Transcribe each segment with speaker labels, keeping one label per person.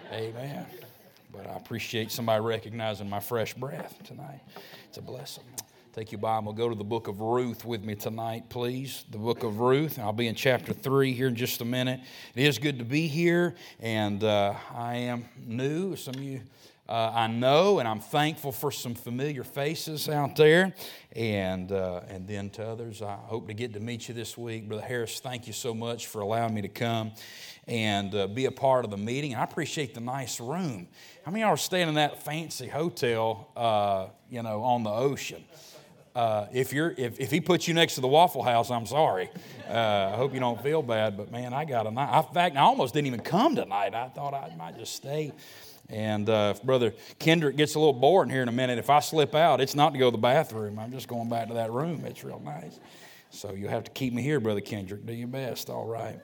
Speaker 1: Amen. But I appreciate somebody recognizing my fresh breath tonight. It's a blessing. Take your Bible, go to the book of Ruth with me tonight, please. The book of Ruth. I'll be in chapter 3 here in just a minute. It is good to be here, and I am new. Some of you I know, and I'm thankful for some familiar faces out there. And then to others, I hope to get to meet you this week. Brother Harris, thank you so much for allowing me to come and be a part of the meeting. I appreciate the nice room. How many of y'all are staying in that fancy hotel, on the ocean? If he puts you next to the Waffle House, I'm sorry. I hope you don't feel bad, but man, I got a night. In fact, I almost didn't even come tonight. I thought I might just stay. And if Brother Kendrick gets a little bored here in a minute, if I slip out, it's not to go to the bathroom. I'm just going back to that room. It's real nice. So you'll have to keep me here, Brother Kendrick. Do your best, all right.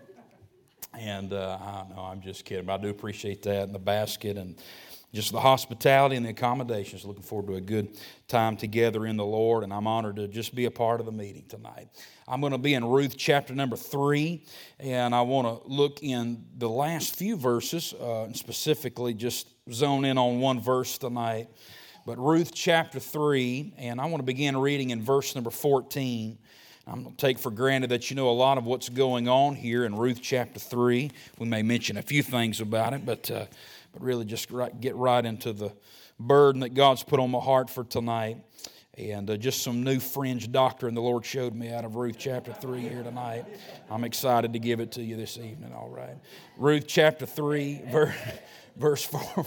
Speaker 1: And I know, I'm just kidding, but I do appreciate that, and the basket, and just the hospitality and the accommodations. Looking forward to a good time together in the Lord, and I'm honored to just be a part of the meeting tonight. I'm going to be in Ruth chapter number 3, and I want to look in the last few verses, and specifically just zone in on one verse tonight. But Ruth chapter 3, and I want to begin reading in verse number 14. I'm going to take for granted that you know a lot of what's going on here in Ruth chapter 3. We may mention a few things about it, but really just get right into the burden that God's put on my heart for tonight. And just some new fringe doctrine the Lord showed me out of Ruth chapter 3 here tonight. I'm excited to give it to you this evening, all right. Ruth chapter 3, verse 4,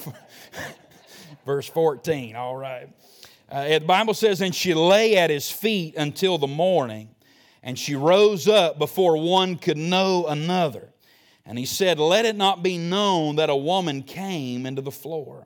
Speaker 1: verse 14, all right. The Bible says, "And she lay at his feet until the morning, and she rose up before one could know another. And he said, Let it not be known that a woman came into the floor.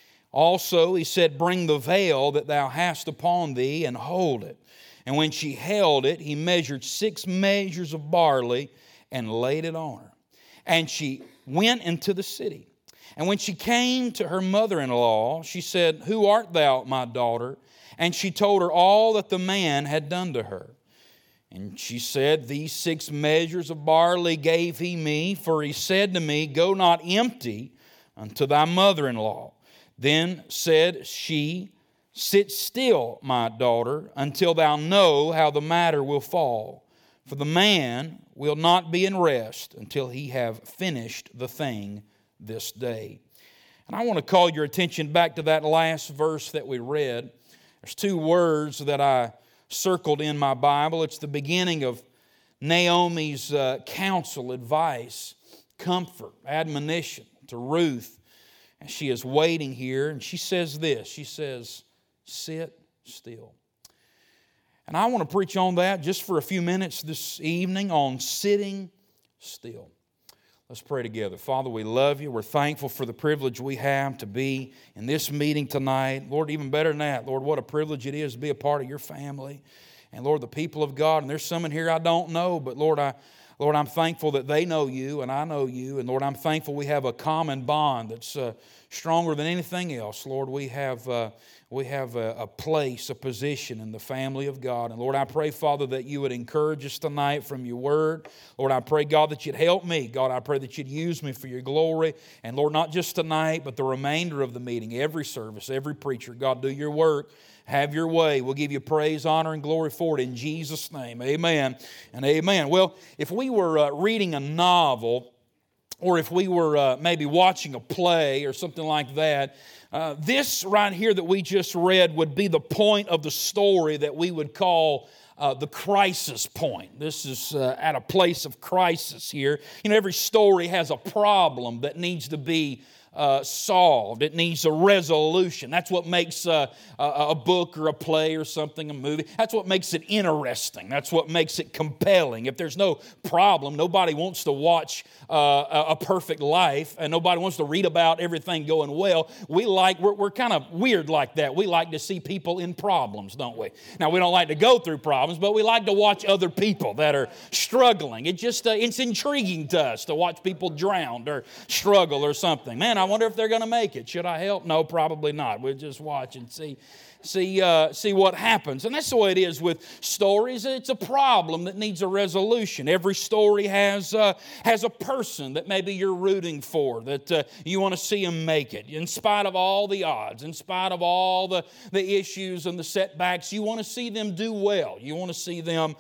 Speaker 1: Also, he said, Bring the veil that thou hast upon thee, and hold it. And when she held it, he measured 6 measures of barley, and laid it on her. And she went into the city. And when she came to her mother-in-law, she said, Who art thou, my daughter? And she told her all that the man had done to her. And she said, These 6 measures of barley gave he me, for he said to me, Go not empty unto thy mother-in-law. Then said she, Sit still, my daughter, until thou know how the matter will fall. For the man will not be in rest until he have finished the thing this day." And I want to call your attention back to that last verse that we read. There's 2 words that I circled in my Bible. It's the beginning of Naomi's counsel, advice, comfort, admonition to Ruth. And she is waiting here, and she says this. She says, Sit still. And I want to preach on that just for a few minutes this evening on sitting still. Let's pray together. Father, we love you. We're thankful for the privilege we have to be in this meeting tonight. Lord, even better than that, Lord, what a privilege it is to be a part of your family. And Lord, the people of God, and there's some in here I don't know, but Lord, I'm thankful that they know you and I know you. And Lord, I'm thankful we have a common bond that's stronger than anything else. Lord, we have a place, a position in the family of God. And Lord, I pray, Father, that you would encourage us tonight from your word. Lord, I pray, God, that you'd help me. God, I pray that you'd use me for your glory. And Lord, not just tonight, but the remainder of the meeting, every service, every preacher. God, do your work. Have your way. We'll give you praise, honor, and glory for it in Jesus' name. Amen and amen. Well, if we were reading a novel, or if we were maybe watching a play or something like that, this right here that we just read would be the point of the story that we would call the crisis point. This is at a place of crisis here. You know, every story has a problem that needs to be solved. It needs a resolution. That's what makes a book or a play or something, a movie. That's what makes it interesting. That's what makes it compelling. If there's no problem, nobody wants to watch A Perfect Life, and nobody wants to read about everything going well. We're kind of weird like that. We like to see people in problems, don't we? Now, we don't like to go through problems, but we like to watch other people that are struggling. It's intriguing to us to watch people drown or struggle or something. Man, I wonder if they're going to make it. Should I help? No, probably not. We'll just watch and see what happens. And that's the way it is with stories. It's a problem that needs a resolution. Every story has a person that maybe you're rooting for, that you want to see them make it. In spite of all the odds, in spite of all the issues and the setbacks, you want to see them do well. You want to see them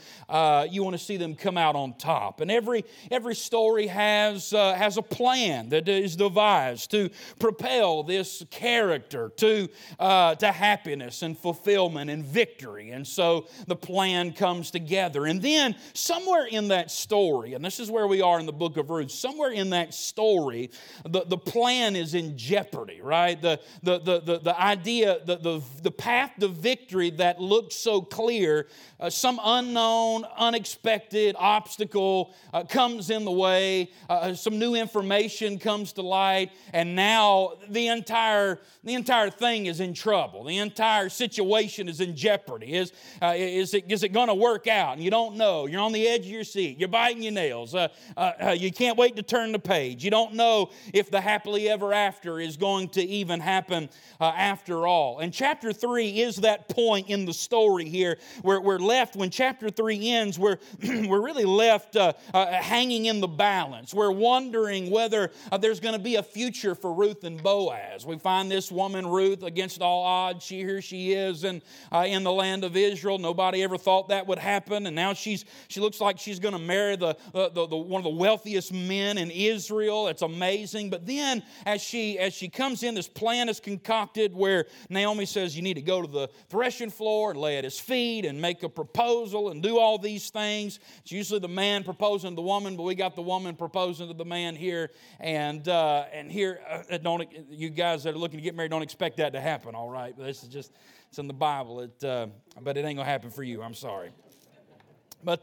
Speaker 1: come out on top. And every story has a plan that is devised to propel this character to happiness and fulfillment and victory. And so the plan comes together. And then somewhere in that story, and this is where we are in the book of Ruth, somewhere in that story, the plan is in jeopardy, right? The idea, the path to victory that looked so clear, some unknown, unexpected obstacle comes in the way, some new information comes to light, and now the entire thing is in trouble. The entire situation is in jeopardy. Is it going to work out? And you don't know. You're on the edge of your seat. You're biting your nails. You can't wait to turn the page. You don't know if the happily ever after is going to even happen after all. And chapter 3 is that point in the story here where we're left, when chapter 3 ends, we're really left hanging in the balance. We're wondering whether there's going to be a future for Ruth and Boaz. We find this woman, Ruth, against all odds. Here she is in the land of Israel. Nobody ever thought that would happen. And now she looks like she's going to marry the one of the wealthiest men in Israel. It's amazing. But then as she comes in, this plan is concocted where Naomi says you need to go to the threshing floor and lay at his feet and make a proposal and do all these things. It's usually the man proposing to the woman, but we got the woman proposing to the man here. And here, you guys that are looking to get married, don't expect that to happen, all right? But this is just, it's in the Bible. But it ain't going to happen for you. I'm sorry. But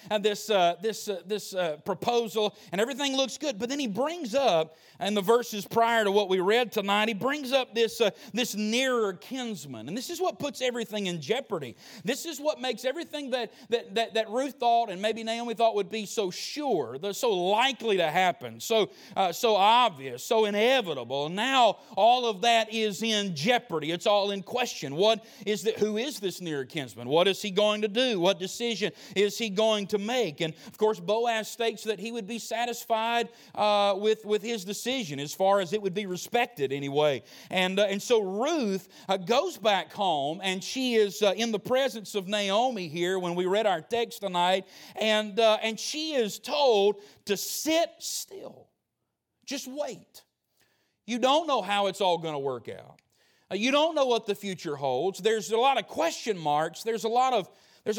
Speaker 1: this proposal, and everything looks good. But then he brings up, in the verses prior to what we read tonight, he brings up this nearer kinsman. And this is what puts everything in jeopardy. This is what makes everything that Ruth thought and maybe Naomi thought would be so sure, so likely to happen, so obvious, so inevitable. And now all of that is in jeopardy. It's all in question. Who is this nearer kinsman? What is he going to do? What decision is he going to make? And of course, Boaz states that he would be satisfied with his decision, as far as it would be respected anyway. And so Ruth goes back home, and she is in the presence of Naomi here when we read our text tonight, and she is told to sit still. Just wait. You don't know how it's all going to work out. You don't know what the future holds. There's a lot of question marks. There's a lot of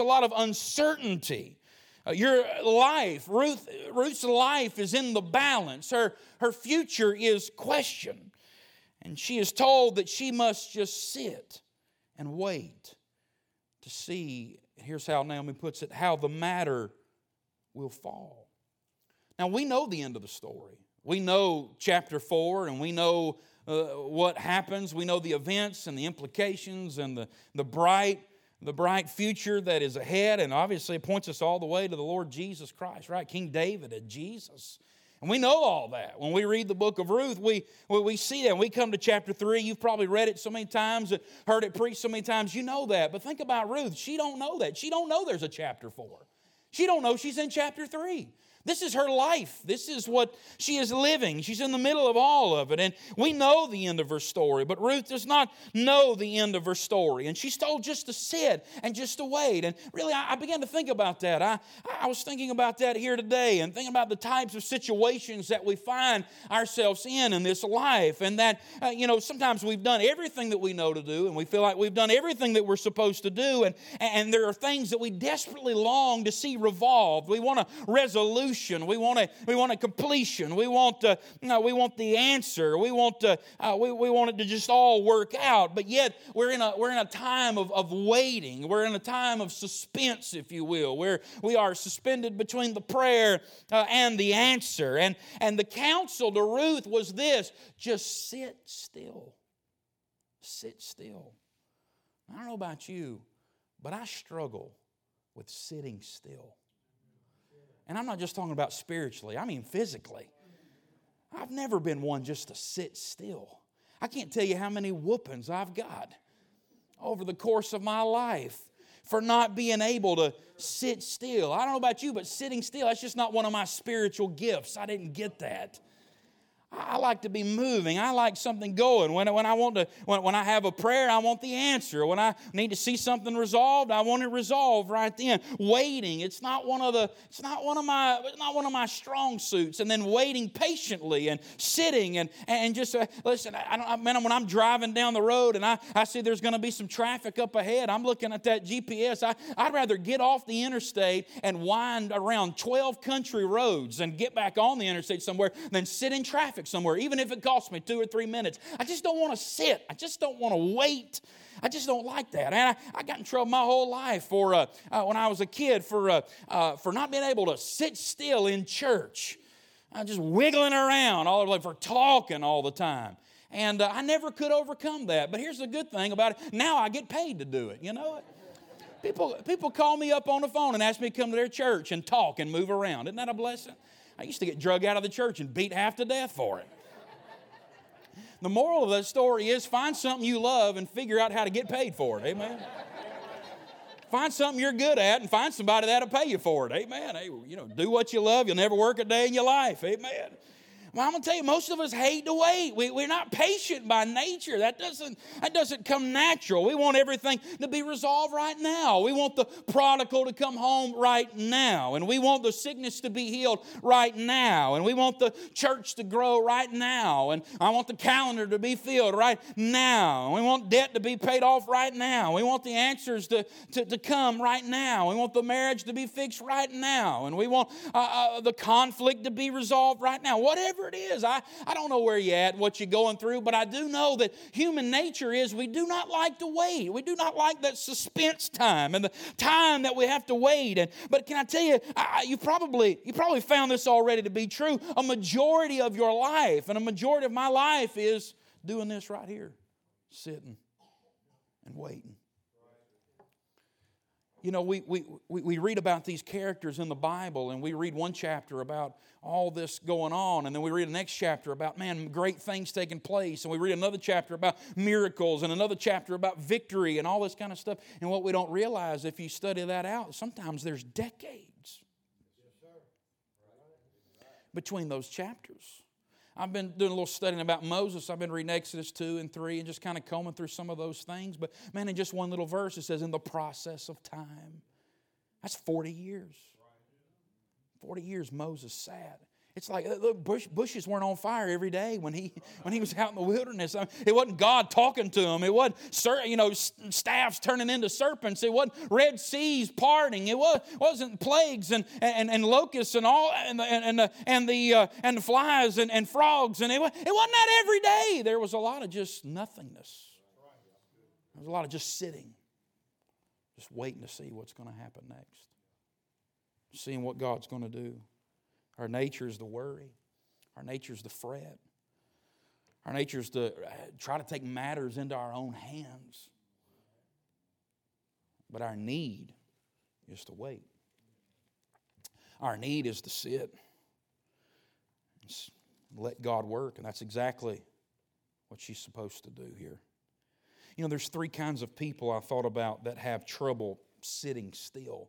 Speaker 1: uncertainty. Your life, Ruth's life is in the balance. Her future is questioned. And she is told that she must just sit and wait to see, here's how Naomi puts it, how the matter will fall. Now, we know the end of the story. We know chapter 4, and we know what happens. We know the events and the implications and the bright future that is ahead, and obviously it points us all the way to the Lord Jesus Christ, right? King David and Jesus. And we know all that. When we read the book of Ruth, we see that. When we come to chapter 3, you've probably read it so many times and heard it preached so many times, you know that. But think about Ruth. She don't know that. She don't know there's a chapter 4. She don't know she's in chapter 3. This is her life. This is what she is living. She's in the middle of all of it. And we know the end of her story. But Ruth does not know the end of her story. And she's told just to sit and just to wait. And really, I began to think about that. I was thinking about that here today and thinking about the types of situations that we find ourselves in this life. And that, sometimes we've done everything that we know to do. And we feel like we've done everything that we're supposed to do. And there are things that we desperately long to see revolved. We want a resolution. We want a completion. We want the answer. We want it to just all work out. But yet we're in a time of waiting. We're in a time of suspense, if you will, where we are suspended between the prayer and the answer. And the counsel to Ruth was this: just sit still. Sit still. I don't know about you, but I struggle with sitting still. And I'm not just talking about spiritually, I mean physically. I've never been one just to sit still. I can't tell you how many whoopings I've got over the course of my life for not being able to sit still. I don't know about you, but sitting still, that's just not one of my spiritual gifts. I didn't get that. I like to be moving. I like something going. When I have a prayer, I want the answer. When I need to see something resolved, I want it resolved right then. Waiting, it's not one of my strong suits. And then waiting patiently and sitting and just listen. When I'm driving down the road and I see there's going to be some traffic up ahead, I'm looking at that GPS. I'd rather get off the interstate and wind around 12 country roads and get back on the interstate somewhere than sit in traffic somewhere, even if it costs me 2 or 3 minutes. I just don't want to sit. I just don't want to wait. I just don't like that. And I got in trouble my whole life for when I was a kid for not being able to sit still in church. Just wiggling around all over, for talking all the time. And I never could overcome that. But here's the good thing about it. Now I get paid to do it. You know it? People call me up on the phone and ask me to come to their church and talk and move around. Isn't that a blessing? I used to get drug out of the church and beat half to death for it. The moral of that story is find something you love and figure out how to get paid for it. Amen. Find something you're good at and find somebody that'll pay you for it. Amen. Hey, do what you love. You'll never work a day in your life. Amen. Well, I'm going to tell you, most of us hate to wait. We're not patient by nature. That doesn't come natural. We want everything to be resolved right now. We want the prodigal to come home right now. And we want the sickness to be healed right now. And we want the church to grow right now. And I want the calendar to be filled right now. And we want debt to be paid off right now. We want the answers to come right now. We want the marriage to be fixed right now. And we want the conflict to be resolved right now. Whatever it is. I don't know where you're at, what you're going through, but I do know that human nature is we do not like to wait. We do not like that suspense time and the time that we have to wait. But can I tell you, you probably found this already to be true. A majority of your life and a majority of my life is doing this right here, sitting and waiting. We read about these characters in the Bible, and we read one chapter about all this going on, and then we read the next chapter about, great things taking place, and we read another chapter about miracles, and another chapter about victory, and all this kind of stuff. And what we don't realize, if you study that out, sometimes there's decades between those chapters. I've been doing a little studying about Moses. I've been reading Exodus 2 and 3 and just kind of combing through some of those things. But in just one little verse it says, in the process of time. That's 40 years. 40 years Moses sat. It's like the bushes weren't on fire every day when he was out in the wilderness. It wasn't God talking to him. It wasn't staffs turning into serpents. It wasn't Red Seas parting. It wasn't plagues and locusts and all and the flies and frogs. And it wasn't that every day. There was a lot of just nothingness. There was a lot of just sitting, just waiting to see what's going to happen next, seeing what God's going to do. Our nature is to worry. Our nature is to fret. Our nature is to try to take matters into our own hands. But our need is to wait. Our need is to sit. Let God work. And that's exactly what she's supposed to do here. There's 3 kinds of people I thought about that have trouble sitting still.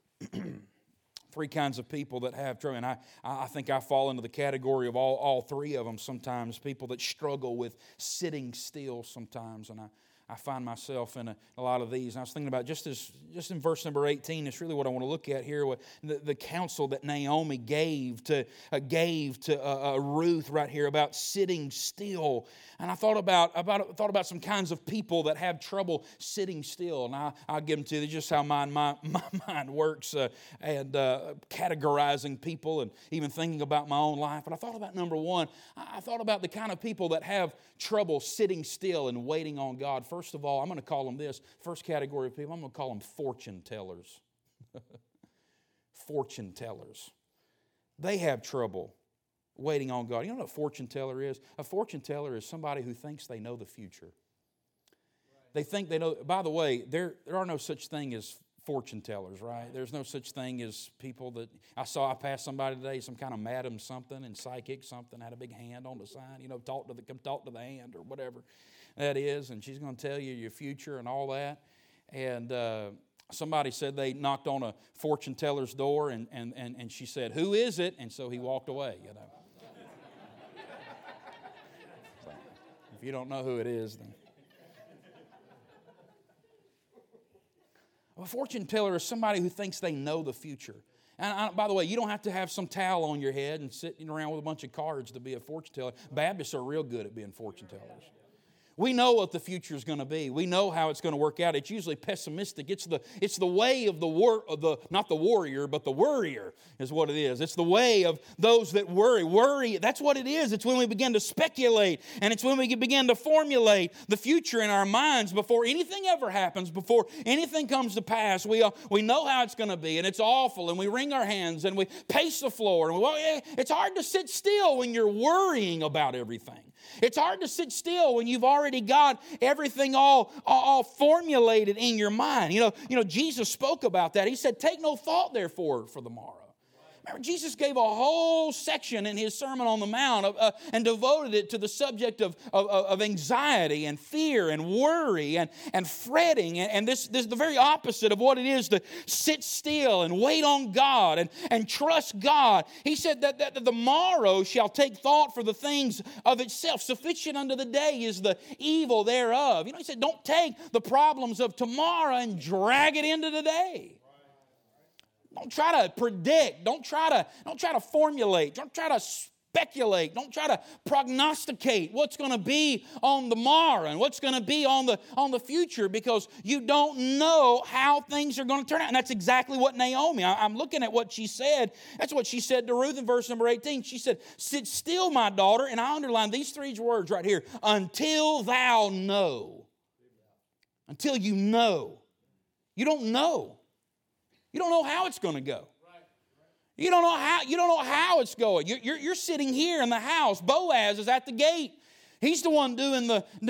Speaker 1: 3 kinds of people that have trouble. And I think I fall into the category of all 3 of them sometimes. People that struggle with sitting still sometimes. And I find myself in a lot of these. And I was thinking about just in verse number 18, it's really what I want to look at here. What the counsel that Naomi gave to Ruth right here about sitting still. And I thought about some kinds of people that have trouble sitting still. And I'll give them to you. That's just how my mind works and categorizing people and even thinking about my own life. But I thought about number 1. I thought about the kind of people that have trouble sitting still and waiting on God. First of all, I'm going to call them this. First category of people, I'm going to call them fortune tellers. Fortune tellers. They have trouble waiting on God. You know what a fortune teller is? A fortune teller is somebody who thinks they know the future. They think they know. By the way, there are no such thing as fortune tellers, right? There's no such thing as people that, I passed somebody today, some kind of madam something and psychic something, had a big hand on the sign, come talk to the hand or whatever that is, and she's going to tell you your future and all that. And somebody said they knocked on a fortune teller's door and she said, "Who is it?" And so he walked away, So, if you don't know who it is, then. A fortune teller is somebody who thinks they know the future. And by the way, you don't have to have some towel on your head and sitting around with a bunch of cards to be a fortune teller. Baptists are real good at being fortune tellers. We know what the future is going to be. We know how it's going to work out. It's usually pessimistic. It's the way of not the warrior, but the worrier is what it is. It's the way of those that worry. Worry, that's what it is. It's when we begin to speculate, and it's when we begin to formulate the future in our minds before anything ever happens, before anything comes to pass. We know how it's going to be, and it's awful, and we wring our hands, and we pace the floor. And it's hard to sit still when you're worrying about everything. It's hard to sit still when you've already got everything all formulated in your mind. Jesus spoke about that. He said, "Take no thought, therefore, for the morrow." Remember, Jesus gave a whole section in His Sermon on the Mount and devoted it to the subject of anxiety and fear and worry and fretting. And this is the very opposite of what it is to sit still and wait on God and trust God. He said that the morrow shall take thought for the things of itself. Sufficient unto the day is the evil thereof. He said, don't take the problems of tomorrow and drag it into the day. Don't try to predict. Don't try to formulate. Don't try to speculate. Don't try to prognosticate what's going to be on the morrow and what's going to be on the future, because you don't know how things are going to turn out. And that's exactly what Naomi, I'm looking at what she said. That's what she said to Ruth in verse number 18. She said, "Sit still, my daughter," and I underline these three words right here, "until thou know." Until you know. You don't know. You don't know how it's going to go. You don't know how it's going. You're sitting here in the house. Boaz is at the gate. He's the one doing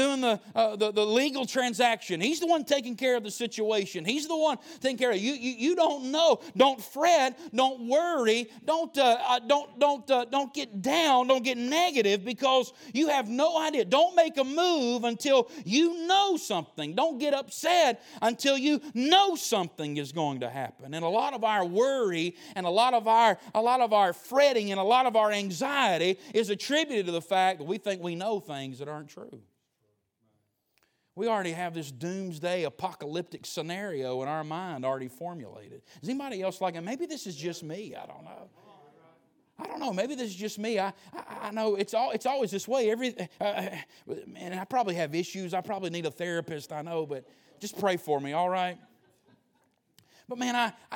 Speaker 1: the legal transaction. He's the one taking care of the situation. He's the one taking care of you. You don't know. Don't fret. Don't worry. Don't get down. Don't get negative, because you have no idea. Don't make a move until you know something. Don't get upset until you know something is going to happen. And a lot of our worry and a lot of our fretting and a lot of our anxiety is attributed to the fact that we think we know things that aren't true. We already have this doomsday apocalyptic scenario in our mind already formulated. Is anybody else like it? Maybe this is just me. I don't know. Maybe this is just me. I know it's always this way. Man, I probably have issues. I probably need a therapist. I know, but just pray for me. All right. But man,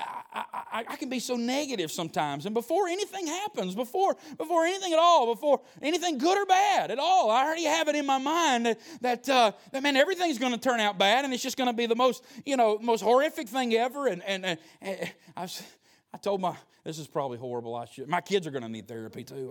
Speaker 1: I can be so negative sometimes. And before anything happens, before anything at all, before anything good or bad at all, I already have it in my mind that man, everything's going to turn out bad, and it's just going to be the most horrific thing ever. And I told this is probably horrible. My kids are going to need therapy too.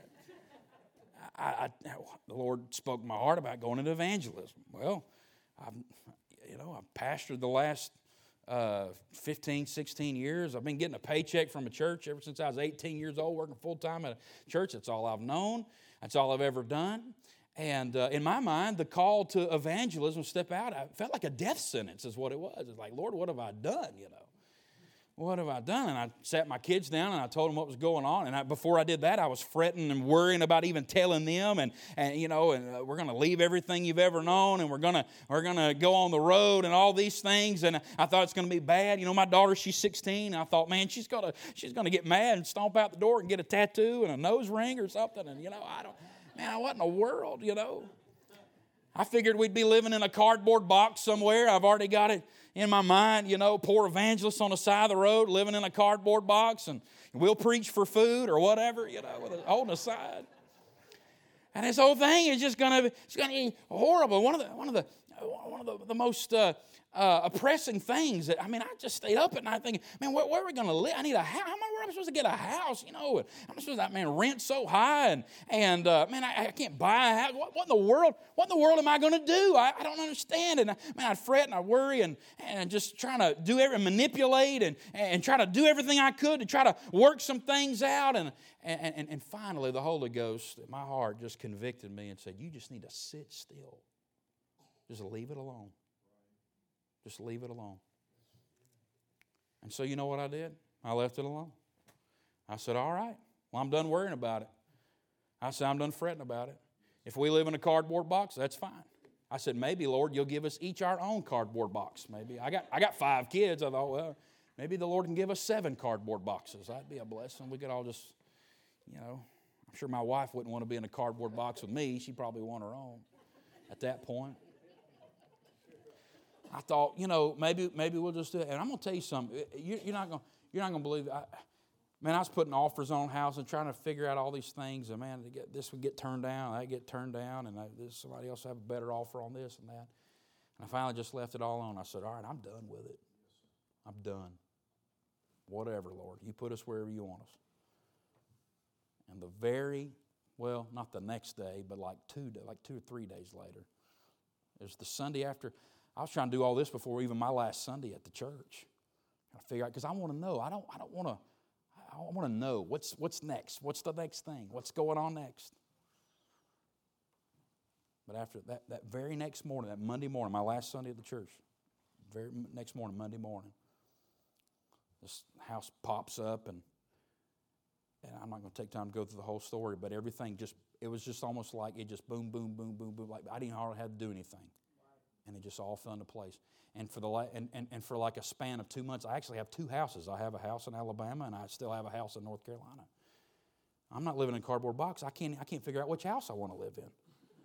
Speaker 1: The Lord spoke to my heart about going into evangelism. Well, I've pastored the last 15, 16 years. I've been getting a paycheck from a church ever since I was 18 years old, working full-time at a church. That's all I've known. That's all I've ever done. And in my mind, the call to evangelism, step out, I felt like a death sentence is what it was. It's like, Lord, what have I done, What have I done? And I sat my kids down and I told them what was going on. And before I did that, I was fretting and worrying about even telling them. And we're going to leave everything you've ever known, and we're going to go on the road and all these things. And I thought it's going to be bad. My daughter, she's 16. And I thought, man, she's going to get mad and stomp out the door and get a tattoo and a nose ring or something. And what in the world, I figured we'd be living in a cardboard box somewhere. I've already got it in my mind, poor evangelists on the side of the road living in a cardboard box, and we'll preach for food or whatever, holding aside. And this whole thing is just going to be horrible. One of the one of the most oppressing things. That, I just stayed up at night thinking, man, where are we going to live? I need a house. Where am I supposed to get a house? And I'm supposed to, rent so high, and I can't buy a house. What in the world? What in the world am I going to do? I don't understand. And I'd fret and I'd worry and just trying to do manipulate and try to do everything I could to try to work some things out. And finally, the Holy Ghost, my heart just convicted me and said, you just need to sit still. Just leave it alone. Just leave it alone. And so you know what I did? I left it alone. I said, all right, well, I'm done worrying about it. I said, I'm done fretting about it. If we live in a cardboard box, that's fine. I said, maybe, Lord, you'll give us each our own cardboard box. Maybe. I got 5 kids. I thought, well, maybe the Lord can give us 7 cardboard boxes. That'd be a blessing. We could all just, I'm sure my wife wouldn't want to be in a cardboard box with me. She'd probably want her own at that point. I thought, maybe we'll just do it. And I'm going to tell you something. You're not going to believe it. I was putting offers on houses and trying to figure out all these things. And, this would get turned down, that get turned down, and somebody else have a better offer on this and that. And I finally just left it all on. I said, all right, I'm done with it. I'm done. Whatever, Lord. You put us wherever you want us. And not the next day, but like 2 or 3 days later, it was the Sunday after. I was trying to do all this before even my last Sunday at the church. I figure out, because I want to know. I want to know what's next. What's the next thing? What's going on next? But after that very next morning, that Monday morning, my last Sunday at the church, very next morning, Monday morning, this house pops up, and I'm not going to take time to go through the whole story, but everything it was just almost like it just boom, boom, boom, boom, boom. Like I didn't hardly have to do anything. And it just all fell into place. And for like a span of 2 months, I actually have 2 houses. I have a house in Alabama, and I still have a house in North Carolina. I'm not living in a cardboard box. I can't figure out which house I want to live in.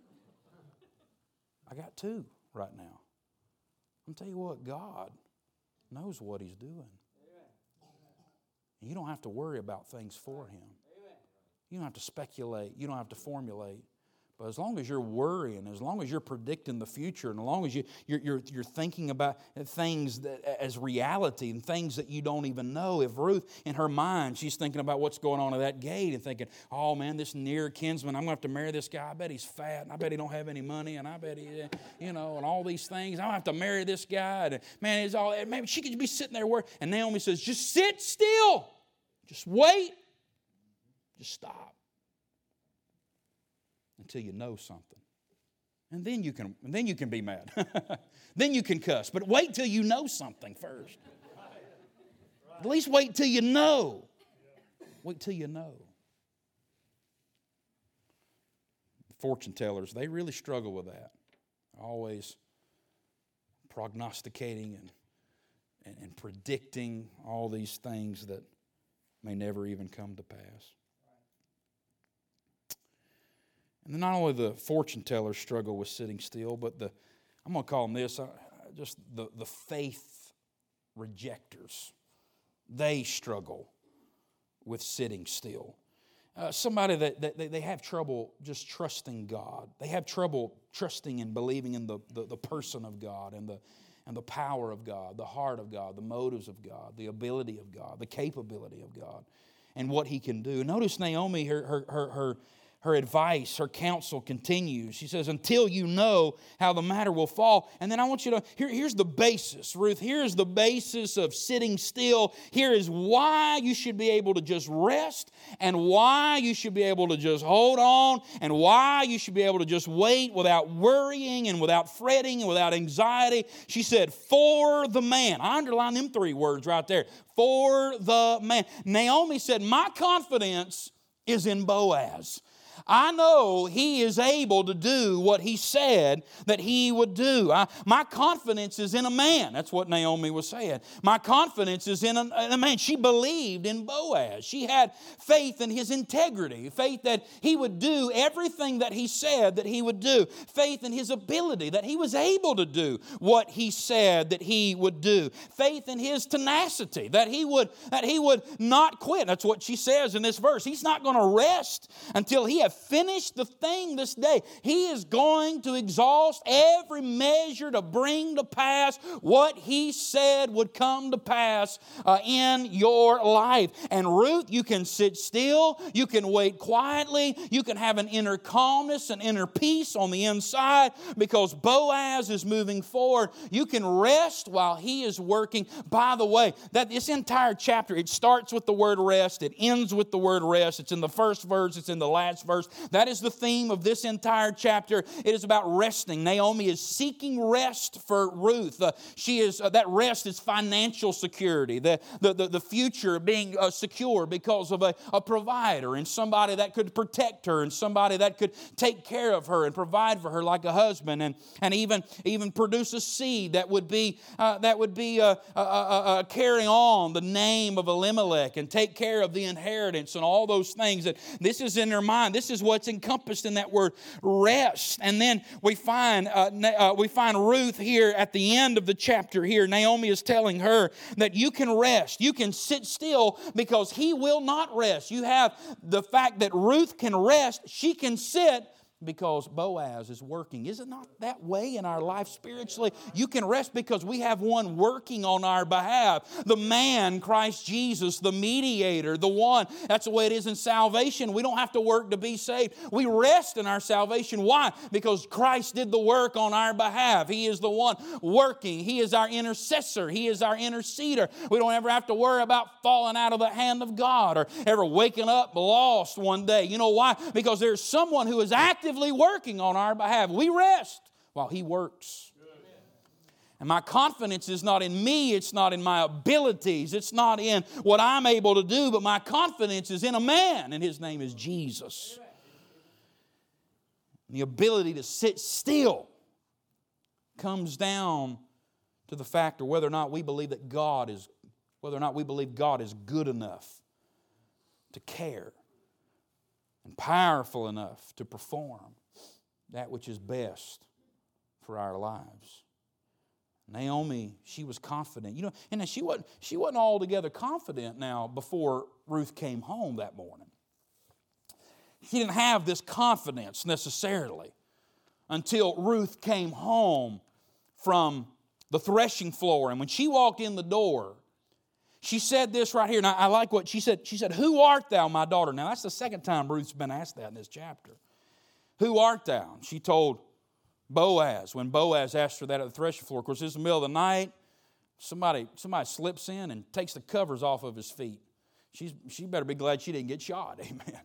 Speaker 1: I got 2 right now. I'm tell you what, God knows what He's doing. And you don't have to worry about things for Him. You don't have to speculate. You don't have to formulate. But as long as you're worrying, as long as you're predicting the future, and as long as you're thinking about things as reality and things that you don't even know. If Ruth, in her mind, she's thinking about what's going on at that gate and thinking, oh man, this near kinsman, I'm going to have to marry this guy. I bet he's fat, and I bet he don't have any money, and I bet he, and all these things. I'm going to have to marry this guy. And man, it's all, maybe she could be sitting there where, and Naomi says, just sit still. Just wait. Just stop. Until you know something. And then you can be mad. Then you can cuss. But wait till you know something first. At least wait till you know. Wait till you know. Fortune tellers, they really struggle with that. Always prognosticating and predicting all these things that may never even come to pass. And not only the fortune tellers struggle with sitting still, but I'm going to call them this, just the faith rejectors. They struggle with sitting still. Somebody that they have trouble just trusting God. They have trouble trusting and believing in the person of God and the power of God, the heart of God, the motives of God, the ability of God, the capability of God, and what He can do. Notice Naomi, her advice, her counsel continues. She says, until you know how the matter will fall. And then I want you to, here's the basis, Ruth. Here's the basis of sitting still. Here is why you should be able to just rest, and why you should be able to just hold on, and why you should be able to just wait without worrying and without fretting and without anxiety. She said, for the man. I underline them 3 words right there. For the man. Naomi said, my confidence is in Boaz. I know he is able to do what he said that he would do. My confidence is in a man. That's what Naomi was saying. My confidence is in a man. She believed in Boaz. She had faith in his integrity, faith that he would do everything that he said that he would do, faith in his ability, that he was able to do what he said that he would do, faith in his tenacity, that he would not quit. That's what she says in this verse. He's not going to rest until he has finish the thing this day. He is going to exhaust every measure to bring to pass what He said would come to pass in your life. And Ruth, you can sit still. You can wait quietly. You can have an inner calmness, an inner peace on the inside because Boaz is moving forward. You can rest while he is working. By the way, that this entire chapter, it starts with the word rest. It ends with the word rest. It's in the first verse. It's in the last verse. That is the theme of this entire chapter. It is about resting. Naomi is seeking rest for Ruth. That rest is financial security. The future being secure because of a provider and somebody that could protect her and somebody that could take care of her and provide for her like a husband and even produce a seed that would be carrying on the name of Elimelech and take care of the inheritance and all those things. That this is in their mind. This is what's encompassed in that word rest. And then we find Ruth here at the end of the chapter here. Naomi is telling her that you can rest. You can sit still because he will not rest. You have the fact that Ruth can rest. She can sit because Boaz is working. Is it not that way in our life spiritually? You can rest because we have one working on our behalf. The man, Christ Jesus, the mediator, the one. That's the way it is in salvation. We don't have to work to be saved. We rest in our salvation. Why? Because Christ did the work on our behalf. He is the one working. He is our intercessor. He is our interceder. We don't ever have to worry about falling out of the hand of God or ever waking up lost one day. You know why? Because there's someone who is actively working on our behalf. We rest while He works. And my confidence is not in me, it's not in my abilities, it's not in what I'm able to do, but my confidence is in a man, and His name is Jesus. The ability to sit still comes down to the fact of whether or not we believe God is good enough to care and powerful enough to perform that which is best for our lives. Naomi, she was confident. And she wasn't altogether confident now before Ruth came home that morning. She didn't have this confidence necessarily until Ruth came home from the threshing floor. And when she walked in the door, she said this right here, and I like what she said. She said, "Who art thou, my daughter?" Now, that's the second time Ruth's been asked that in this chapter. "Who art thou?" And she told Boaz. When Boaz asked her that at the threshing floor, of course, it's the middle of the night. Somebody slips in and takes the covers off of his feet. She better be glad she didn't get shot. Amen.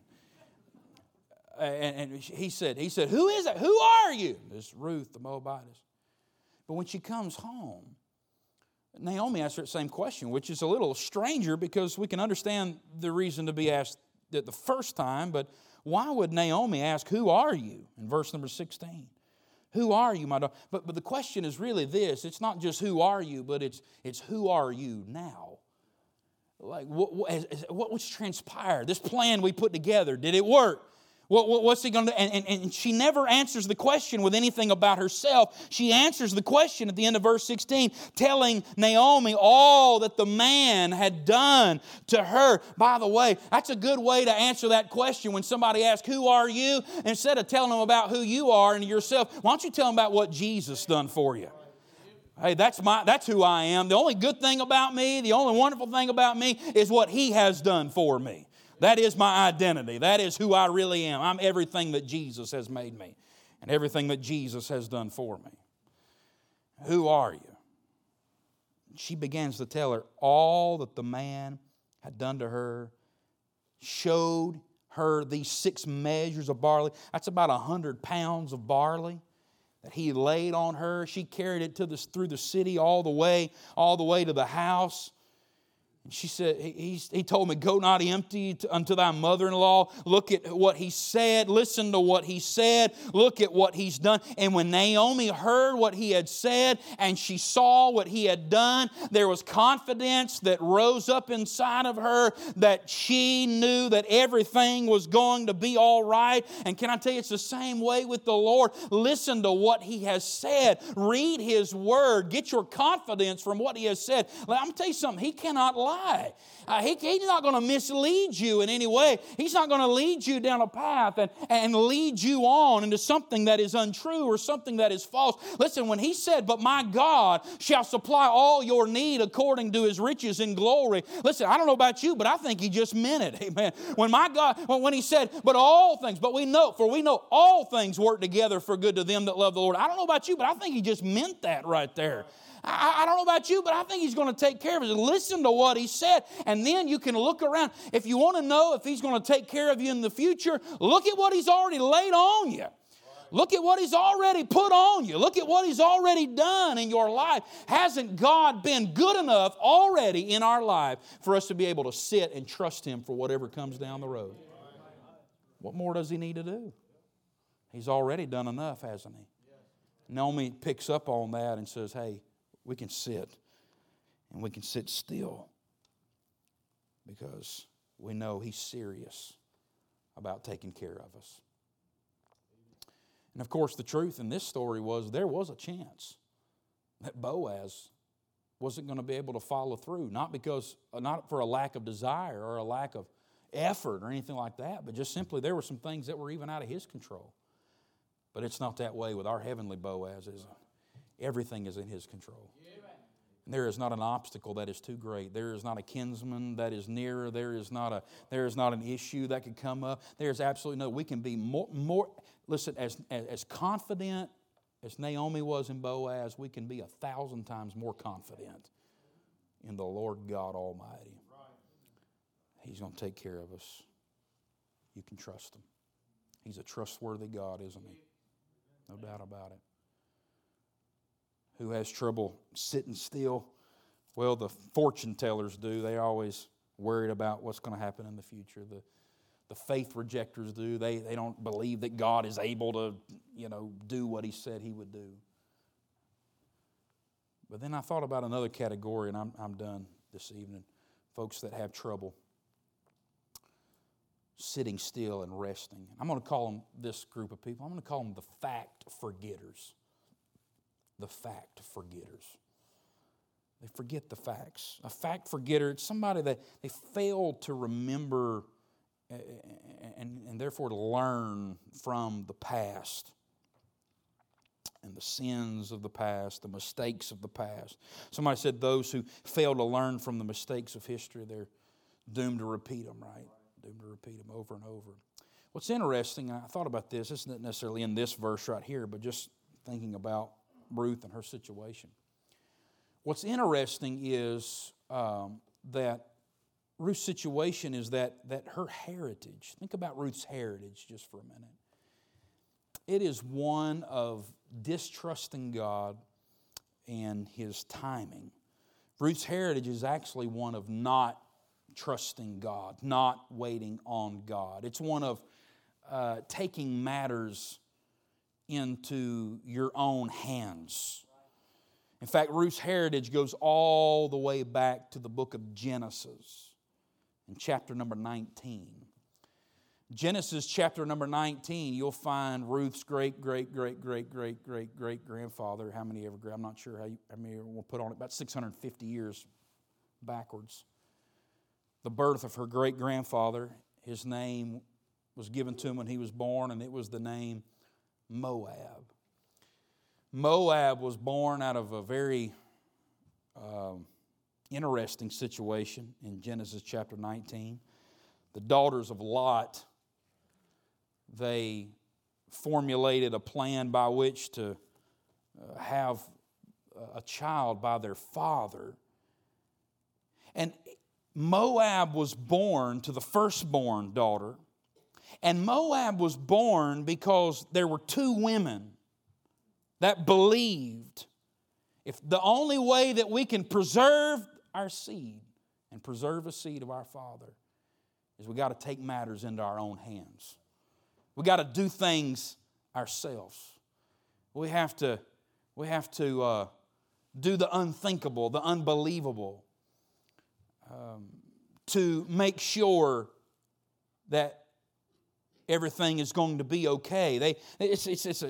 Speaker 1: And he said, "Who is it? Who are you?" This Ruth, the Moabitess. But when she comes home, Naomi asked her the same question, which is a little stranger because we can understand the reason to be asked it the first time, but why would Naomi ask, "Who are you?" in verse number 16? Who are you, my daughter? But the question is really this. It's not just who are you, but it's who are you now? Like what's transpired? This plan we put together, did it work? What's he going to do? And she never answers the question with anything about herself. She answers the question at the end of verse 16, telling Naomi all that the man had done to her. By the way, that's a good way to answer that question when somebody asks, "Who are you?" Instead of telling them about who you are and yourself, why don't you tell them about what Jesus done for you? Hey, that's who I am. The only good thing about me, the only wonderful thing about me is what He has done for me. That is my identity. That is who I really am. I'm everything that Jesus has made me and everything that Jesus has done for me. Who are you? She begins to tell her all that the man had done to her, showed her these 6 measures of barley. That's about 100 pounds of barley that he laid on her. She carried it through the city all the way to the house. And she said, he told me, "Go not empty unto thy mother-in-law." Look at what he said. Listen to what he said. Look at what he's done. And when Naomi heard what he had said and she saw what he had done, there was confidence that rose up inside of her that she knew that everything was going to be all right. And can I tell you, it's the same way with the Lord. Listen to what He has said. Read His Word. Get your confidence from what He has said. I'm going to tell you something. He cannot lie. lie. He's not going to mislead you in any way. He's not going to lead you down a path and lead you on into something that is untrue or something that is false. Listen, when He said, but my God shall supply all your need according to His riches in glory. Listen, I don't know about you, but I think He just meant it. Amen. When He said, but we know all things work together for good to them that love the Lord. I don't know about you, but I think He just meant that right there. I don't know about you, but I think He's going to take care of it. Listen to what He said, and then you can look around. If you want to know if He's going to take care of you in the future, look at what He's already laid on you. Look at what He's already put on you. Look at what He's already done in your life. Hasn't God been good enough already in our life for us to be able to sit and trust Him for whatever comes down the road? What more does He need to do? He's already done enough, hasn't He? Naomi picks up on that and says, hey, we can sit, and we can sit still because we know He's serious about taking care of us. And of course, the truth in this story was there was a chance that Boaz wasn't going to be able to follow through, not for a lack of desire or a lack of effort or anything like that, but just simply there were some things that were even out of his control. But it's not that way with our heavenly Boaz, is it? Everything is in His control. And there is not an obstacle that is too great. There is not a kinsman that is nearer. There is not an issue that could come up. There is absolutely no. We can be more. Listen, as confident as Naomi was in Boaz, we can be 1,000 times more confident in the Lord God Almighty. He's going to take care of us. You can trust Him. He's a trustworthy God, isn't He? No doubt about it. Who has trouble sitting still? Well, the fortune tellers do. They're always worried about what's going to happen in the future. The faith rejectors do. They don't believe that God is able to, do what He said He would do. But then I thought about another category, and I'm done this evening. Folks that have trouble sitting still and resting. I'm going to call them, this group of people, I'm going to call them the fact forgetters. The fact forgetters. They forget the facts. A fact forgetter, it's somebody that they fail to remember and therefore to learn from the past and the sins of the past, the mistakes of the past. Somebody said those who fail to learn from the mistakes of history, they're doomed to repeat them, right? Doomed to repeat them over and over. What's interesting, I thought about this isn't necessarily in this verse right here, but just thinking about Ruth and her situation. What's interesting is that Ruth's situation is that her heritage, think about Ruth's heritage just for a minute. It is one of distrusting God and His timing. Ruth's heritage is actually one of not trusting God, not waiting on God. It's one of taking matters into your own hands. In fact, Ruth's heritage goes all the way back to the book of Genesis in chapter number 19. Genesis chapter number 19, you'll find Ruth's great-great-great-great-great-great-grandfather. How many ever, I'm not sure how many we'll put on it, about 650 years backwards. The birth of her great-grandfather, his name was given to him when he was born, and it was the name Moab. Moab was born out of a very interesting situation in Genesis chapter 19. The daughters of Lot, they formulated a plan by which to have a child by their father. And Moab was born to the firstborn daughter. And Moab was born because there were two women that believed if the only way that we can preserve our seed and preserve a seed of our father is we got to take matters into our own hands. We got to do things ourselves. We have to do the unthinkable, the unbelievable, to make sure that everything is going to be okay. It's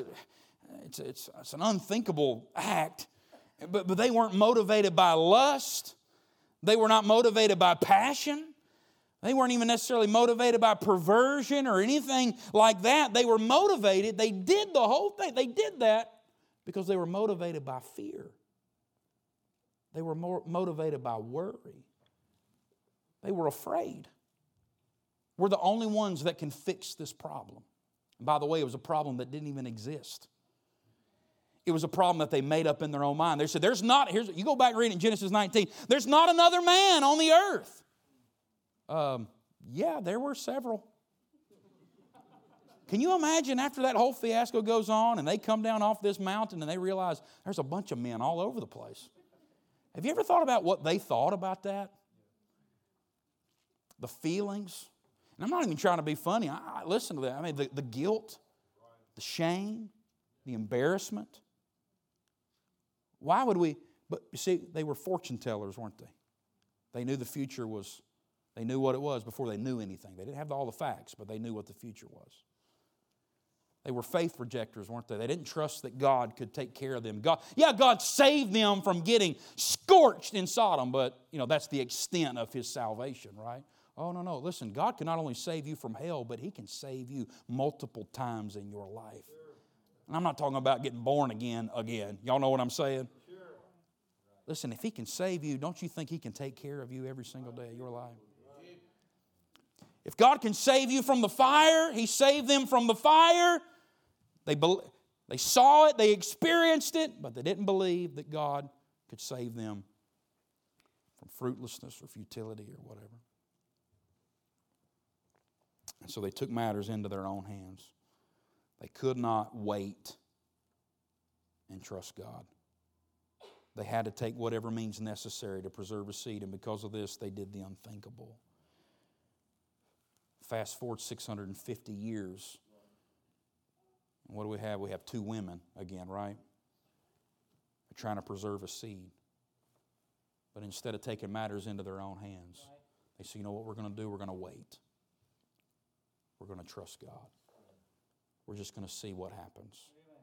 Speaker 1: an unthinkable act, but they weren't motivated by lust. They were not motivated by passion. They weren't even necessarily motivated by perversion or anything like that. They were motivated. They did the whole thing. They did that because they were motivated by fear. They were more motivated by worry. They were afraid. We're the only ones that can fix this problem. And by the way, it was a problem that didn't even exist. It was a problem that they made up in their own mind. They said, you go back and read in Genesis 19, there's not another man on the earth. Yeah, there were several. Can you imagine after that whole fiasco goes on and they come down off this mountain and they realize there's a bunch of men all over the place? Have you ever thought about what they thought about that? The feelings. And I'm not even trying to be funny. I listen to that. I mean, the guilt, the shame, the embarrassment. Why would we? But you see, they were fortune tellers, weren't they? They knew the future was, they knew what it was before they knew anything. They didn't have all the facts, but they knew what the future was. They were faith rejectors, weren't they? They didn't trust that God could take care of them. God saved them from getting scorched in Sodom, but that's the extent of His salvation, right? Oh, no. Listen, God can not only save you from hell, but He can save you multiple times in your life. And I'm not talking about getting born again. Y'all know what I'm saying? Listen, if He can save you, don't you think He can take care of you every single day of your life? If God can save you from the fire, He saved them from the fire. They saw it, they experienced it, but they didn't believe that God could save them from fruitlessness or futility or whatever. And so they took matters into their own hands. They could not wait and trust God. They had to take whatever means necessary to preserve a seed, and because of this, they did the unthinkable. Fast forward 650 years. And what do we have? We have two women again, right? They're trying to preserve a seed. But instead of taking matters into their own hands, they say, you know what we're going to do? We're going to wait. We're going to trust God. We're just going to see what happens.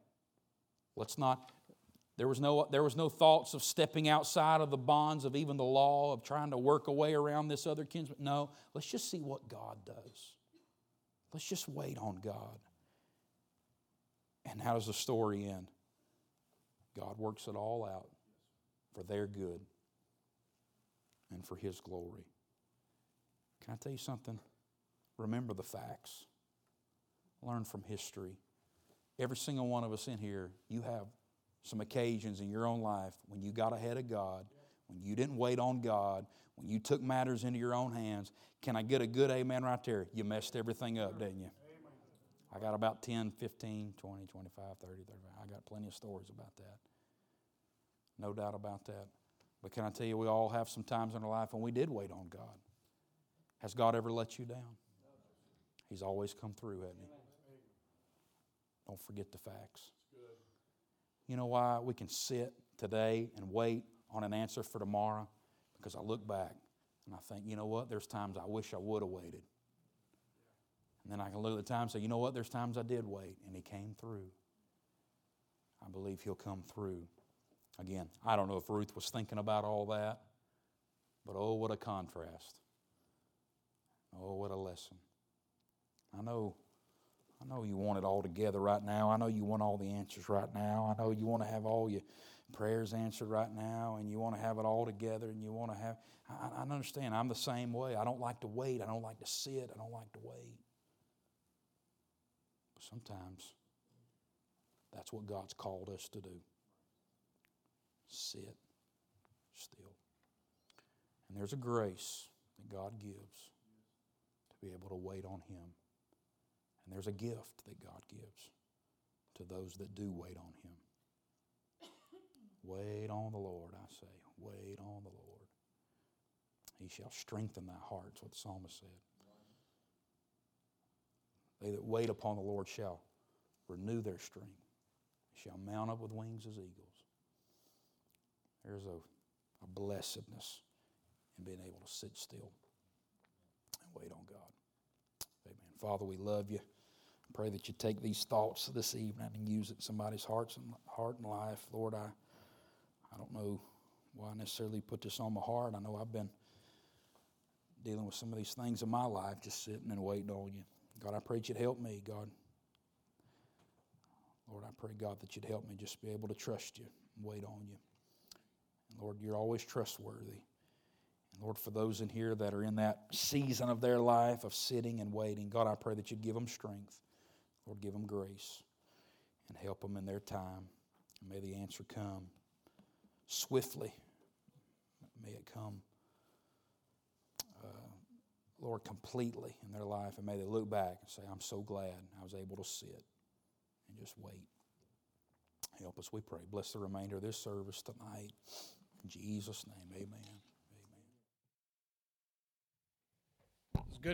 Speaker 1: There was no thoughts of stepping outside of the bonds of even the law, of trying to work a way around this other kinsman. No, let's just see what God does. Let's just wait on God. And how does the story end? God works it all out for their good and for His glory. Can I tell you something? Remember the facts. Learn from history. Every single one of us in here, you have some occasions in your own life when you got ahead of God, when you didn't wait on God, when you took matters into your own hands. Can I get a good amen right there? You messed everything up, didn't you? I got about 10, 15, 20, 25, 30, 35. I got plenty of stories about that. No doubt about that. But can I tell you, we all have some times in our life when we did wait on God. Has God ever let you down? He's always come through, hasn't He? Don't forget the facts. You know why we can sit today and wait on an answer for tomorrow? Because I look back and I think, you know what? There's times I wish I would have waited. And then I can look at the time and say, you know what? There's times I did wait and He came through. I believe He'll come through. Again, I don't know if Ruth was thinking about all that, but oh, what a contrast. Oh, what a lesson. I know you want it all together right now. I know you want all the answers right now. I know you want to have all your prayers answered right now, and you want to have it all together, and you want to have... I understand. I'm the same way. I don't like to wait. I don't like to sit. I don't like to wait. But sometimes that's what God's called us to do. Sit still. And there's a grace that God gives to be able to wait on Him. And there's a gift that God gives to those that do wait on Him. Wait on the Lord, I say. Wait on the Lord. He shall strengthen thy hearts, what the psalmist said. They that wait upon the Lord shall renew their strength. They shall mount up with wings as eagles. There's a blessedness in being able to sit still and wait on God. Amen. Father, we love You. I pray that You take these thoughts this evening and use it in somebody's heart and life. Lord, I don't know why I necessarily put this on my heart. I know I've been dealing with some of these things in my life, just sitting and waiting on you. God, I pray that you'd help me, God. Lord, I pray, God, that you'd help me just be able to trust you and wait on you. And Lord, you're always trustworthy. And Lord, for those in here that are in that season of their life of sitting and waiting, God, I pray that you'd give them strength. Lord, give them grace and help them in their time. And may the answer come swiftly. May it come, Lord, completely in their life. And may they look back and say, I'm so glad I was able to sit and just wait. Help us, we pray. Bless the remainder of this service tonight. In Jesus' name, amen.